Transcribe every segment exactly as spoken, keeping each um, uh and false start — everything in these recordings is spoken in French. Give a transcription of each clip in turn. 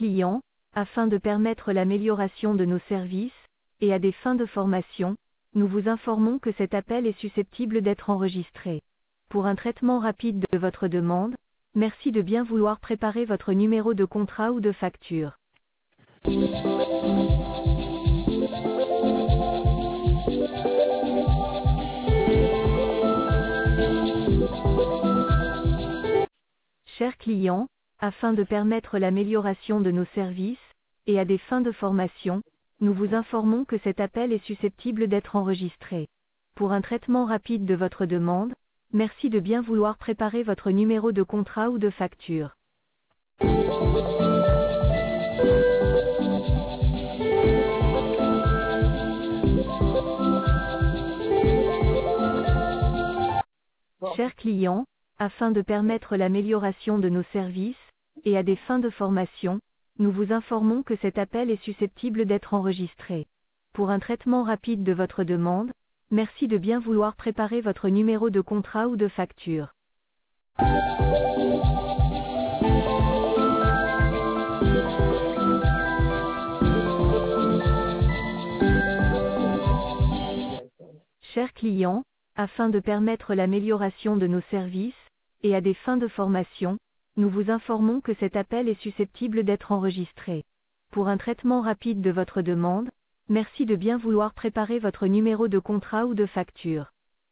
client, afin de permettre l'amélioration de nos services, et à des fins de formation, nous vous informons que cet appel est susceptible d'être enregistré. Pour un traitement rapide de votre demande, merci de bien vouloir préparer votre numéro de contrat ou de facture. Chers clients, afin de permettre l'amélioration de nos services, et à des fins de formation, nous vous informons que cet appel est susceptible d'être enregistré. Pour un traitement rapide de votre demande, merci de bien vouloir préparer votre numéro de contrat ou de facture. Chers clients, afin de permettre l'amélioration de nos services, et à des fins de formation, nous vous informons que cet appel est susceptible d'être enregistré. Pour un traitement rapide de votre demande, merci de bien vouloir préparer votre numéro de contrat ou de facture. Chers clients, afin de permettre l'amélioration de nos services, et à des fins de formation, nous vous informons que cet appel est susceptible d'être enregistré. Pour un traitement rapide de votre demande, merci de bien vouloir préparer votre numéro de contrat ou de facture.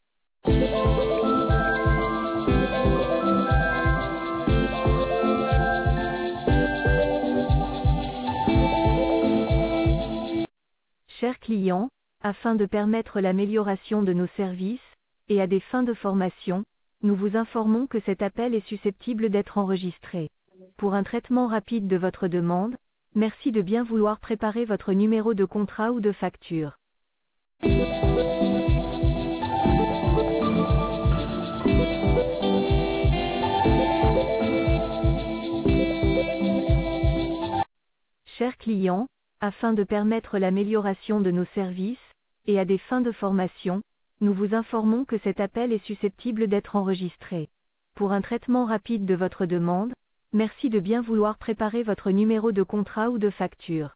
Chers clients, afin de permettre l'amélioration de nos services, et à des fins de formation, nous vous informons que cet appel est susceptible d'être enregistré. Pour un traitement rapide de votre demande, merci de bien vouloir préparer votre numéro de contrat ou de facture. Chers clients, afin de permettre l'amélioration de nos services, et à des fins de formation, nous vous informons que cet appel est susceptible d'être enregistré. Pour un traitement rapide de votre demande, merci de bien vouloir préparer votre numéro de contrat ou de facture.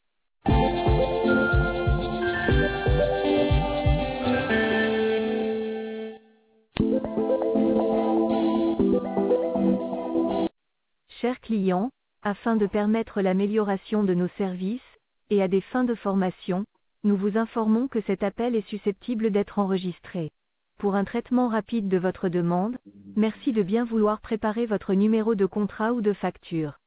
Chers clients, afin de permettre l'amélioration de nos services, et à des fins de formation, nous vous informons que cet appel est susceptible d'être enregistré. Pour un traitement rapide de votre demande, merci de bien vouloir préparer votre numéro de contrat ou de facture.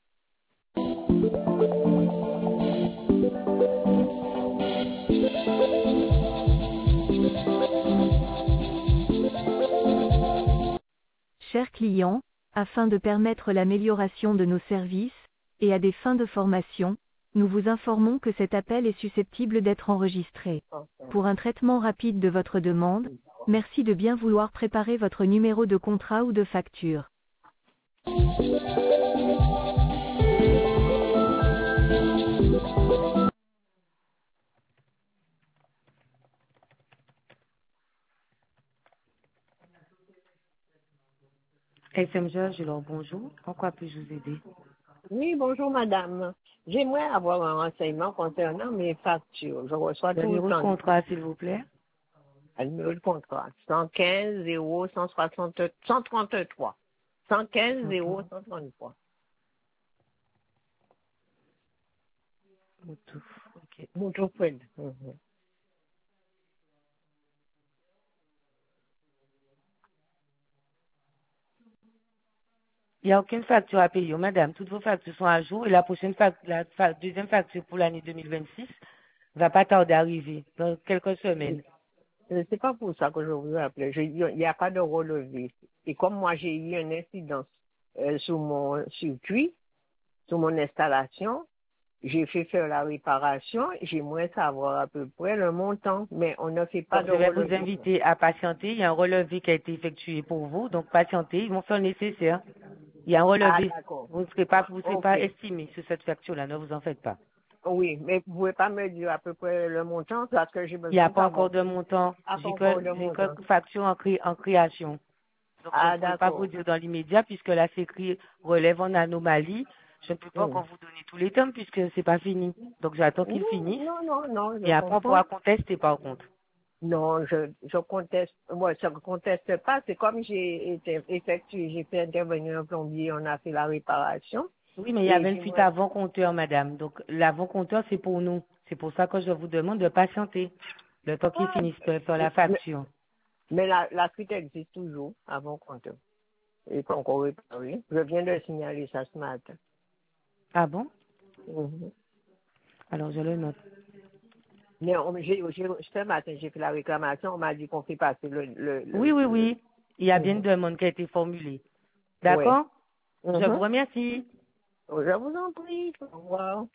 Chers clients, afin de permettre l'amélioration de nos services, et à des fins de formation, nous vous informons que cet appel est susceptible d'être enregistré. Pour un traitement rapide de votre demande, merci de bien vouloir préparer votre numéro de contrat ou de facture. S M Georges, alors bonjour. En quoi puis-je vous aider? Oui, bonjour madame. J'aimerais avoir un renseignement concernant mes factures. Je reçois Le tout numéro le de temps. contrat, s'il vous plaît. Le numéro de contrat. cent quinze zéro cent soixante cent trente-trois. cent quinze zéro cent trente-trois. Moutou, ok. Moutoufred. Mhm. Il n'y a aucune facture à payer, madame. Toutes vos factures sont à jour et la prochaine fac- la fa- deuxième facture pour l'année deux mille vingt-six va pas tarder à arriver dans quelques semaines. Euh, C'est pas pour ça que je vous appelle. Je- Il n'y a pas de relevé. Et comme moi, j'ai eu une incidence euh, sur mon circuit, sur mon installation, j'ai fait faire la réparation. J'aimerais savoir à peu près le montant, mais on ne fait pas Donc, de je vais vous relevé. inviter à patienter. Il y a un relevé qui a été effectué pour vous. Donc, patientez. Ils vont faire le nécessaire. Il y a un Ah, relevé. d'accord. Vous ne serez pas, vous ne serez Ok. pas estimé sur cette facture-là. Ne vous en faites pas. Oui, mais vous pouvez pas me dire à peu près le montant parce que j'ai Il n'y a besoin de pas savoir. encore de montant. Ah, J'ai pas encore de que, j'ai montant. que facture en, cré- en création. Donc, je ne Ah, pourrais pas vous d'accord. dire dans l'immédiat puisque là, c'est écrit relève en anomalie. Je ne peux pas Mhm. encore vous donner tous les temps puisque c'est pas fini. Donc j'attends qu'il Non, finisse non, non, non, je et après on comprends. pourra contester par contre. Non, je, je conteste, moi, je ne conteste pas. C'est comme j'ai été effectué, j'ai fait intervenir un plombier, on a fait la réparation. Oui, mais il y Et avait une puis fuite moi, avant-compteur, madame. Donc l'avant-compteur, c'est pour nous. C'est pour ça que je vous demande de patienter le temps qu'ils ah, finissent de faire la mais, facture. mais la, la fuite existe toujours avant compte. Et pas encore réparé. Je viens de signaler ça ce matin. Ah bon? Mhm. Alors je le note. Mais on- j'ai, j'ai, ce matin, j'ai fait la réclamation, on m'a dit qu'on fait passer le, le, Oui, le, oui, le- oui. Il y a bien une Mhm. demande qui a été formulée. Ouais. D'accord? Je vous Mhm. remercie. Je vous en prie. Au revoir.